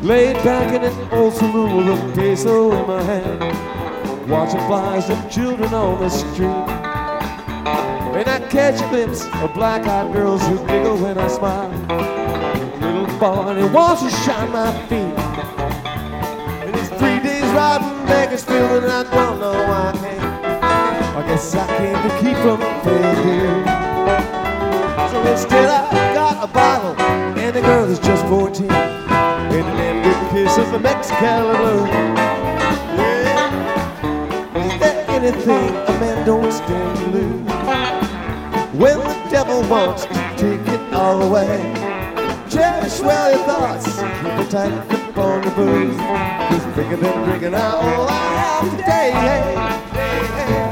Laid back in an old saloon with a peso in my hand, watching flies and children on the street. And I catch a glimpse of black-eyed girls who giggle when I smile. A little boy and he wants to shine my feet. And it's 3 days riding Bakersfield and I don't know why I came. I guess I came to keep from fading. So instead I got a bottle and the girl is just 14. And an ended kiss of the Excalibur. Yeah. Is there anything a man don't stand to lose? When the devil wants to take it all away, cherish well your thoughts, keep a tight grip on the booze. It's bigger than drinking all I have today. Hey, hey, hey.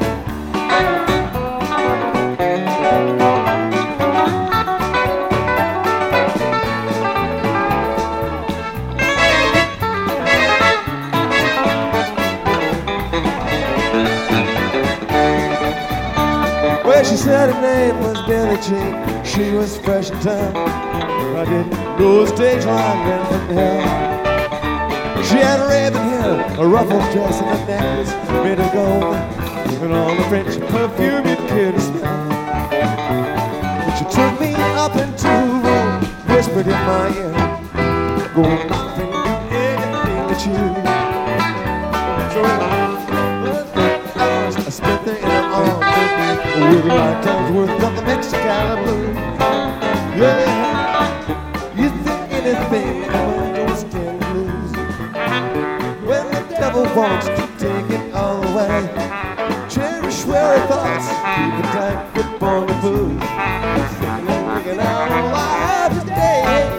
Well, she said her name was Billie Jean. She was fresh in town. I didn't know a stage like that from hell. She had a raven hair, a ruffled dress, and a necklace made of gold, and all the French perfume you care to smell. But she took me up into a room, whispered in my ear, go off and do anything that you. So I spent there in her arms with a lifetime's worth of the Excalibur. Yeah, you think anything I don't stand to lose. When the devil wants to take it all away, cherish where thoughts, keep a tight grip on the booze. Thinking out all I have today.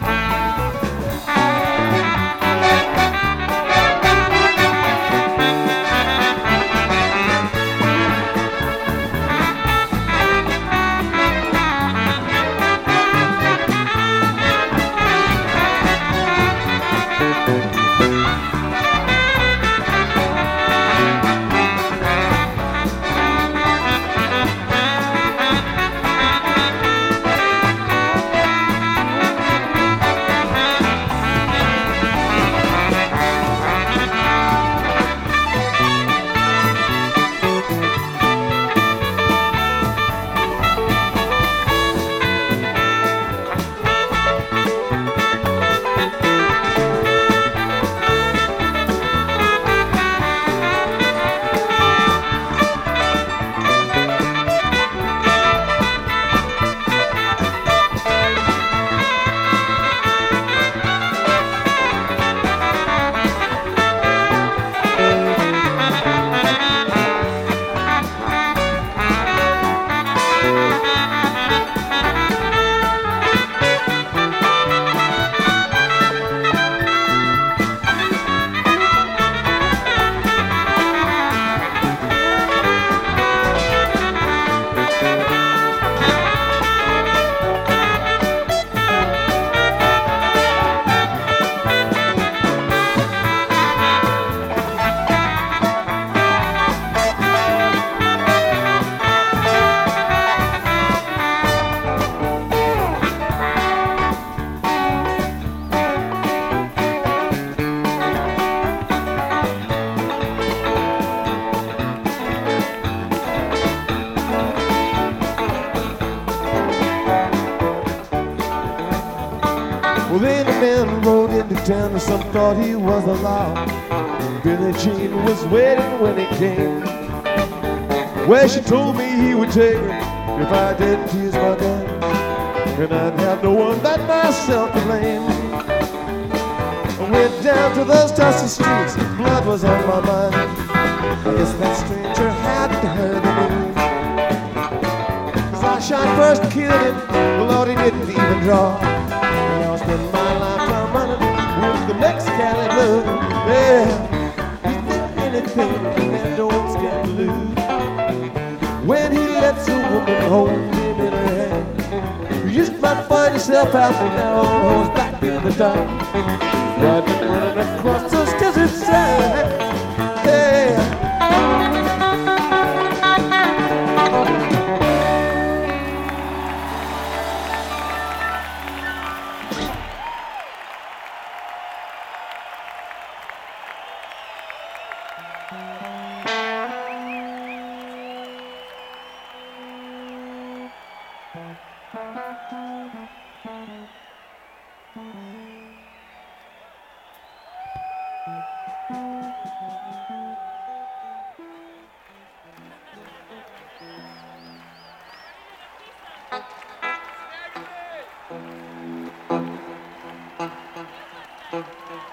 Well, then a man rode into town and some thought he was the law. Billie Jean was waiting when he came. Well, she told me he would take her if I didn't use my gun, and I'd have no one but myself to blame. I went down to those dusty streets, blood was on my mind. I guess that stranger had to heard the news. 'Cause I shot first and killed him, the Lord, he didn't even draw. I spend my lifetime running with the Excalibur. Yeah, is there anything that don't stand to lose? When he lets a woman hold him in her hand, you just might find yourself out there on horseback in the dark, running across those desert sands. Yeah.